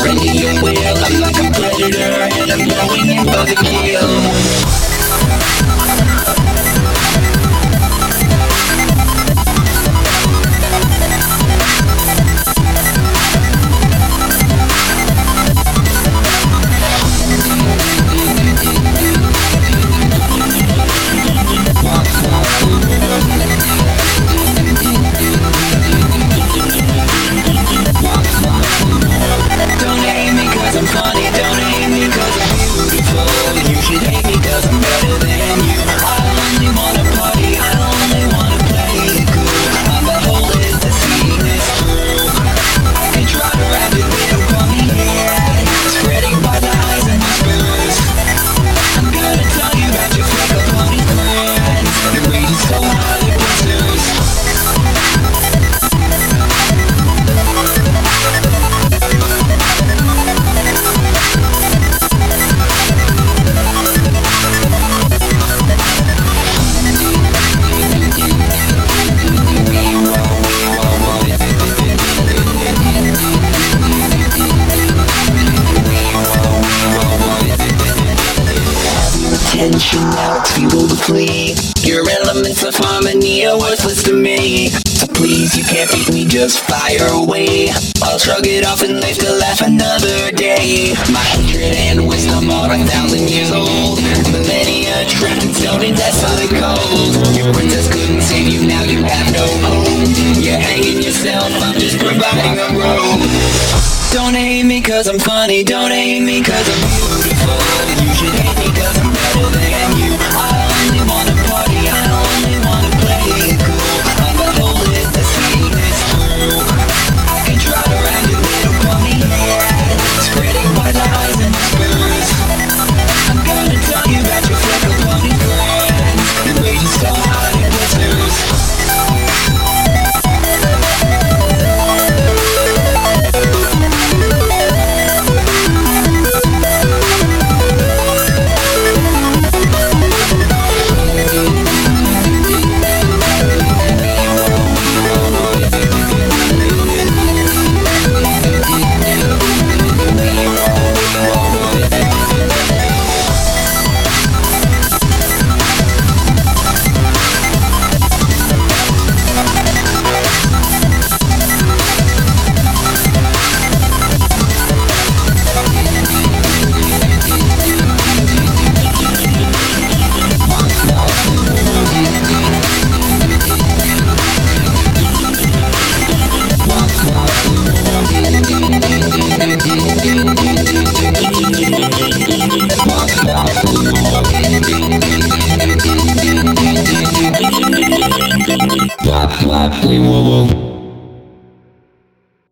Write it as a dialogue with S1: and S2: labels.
S1: friendly and will. I'm like a predator and I'm going in for the kill. Don't hate me cause I'm funny, don't hate me cause I'm beautiful. You should hate me cause I'm better than you. I only wanna party, I only wanna play it cool. I'm beholden to seeing this through. I can try to rap it, they don't call me here. Spreading by the lies and whispers. I'm gonna tell you about your fake opponent friends. They're waiting so hard it whispers. Tension now it's fuel to flee. Your elements of harmony are worthless to me. So please, you can't beat me, just fire away. I'll shrug it off and live to laugh another day. My hatred and wisdom are 1,000 years old. Millennia trapped in stone and death solid cold. Your princess couldn't save you, now you have no hope. You're hanging yourself, I'm just providing a rope. Don't hate me cause I'm funny, don't hate me cause I'm beautiful. You should hate me cause I'm better than you.